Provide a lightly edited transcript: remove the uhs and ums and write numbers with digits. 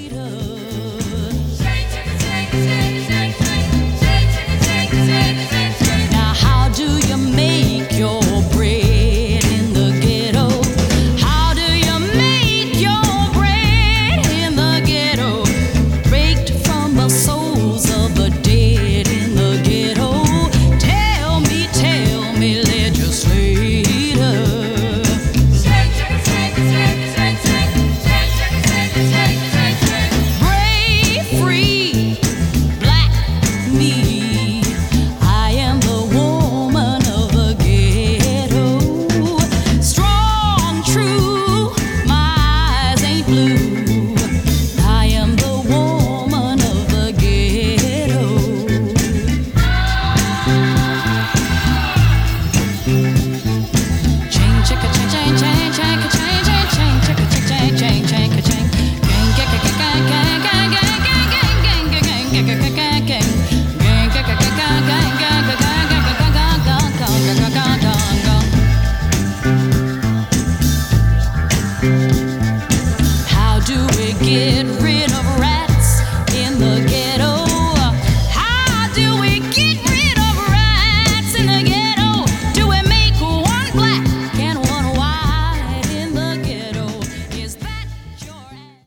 Now, how do you make your bread in the ghetto? How do you make your bread in the ghetto? Raked from the souls of the dead in the ghetto. Tell me, legislator. Brave, free, black me. I am the woman of the ghetto. Strong, true, my eyes ain't blue. I am the woman of the ghetto. Chain, chicka, chain, chain, chain, chain, chain, chain, chain, chicka, chain, chain, chain, chain, chain. Gang, gang, gang, gang, gang, gang, gang, gang, gang, gang, gang, gang, gang, gang, gang. Gang, gang, gang, gang, gang, gang, gang, gang, gang, gang, gang, gang, gang, gang, gang. How do we get rid of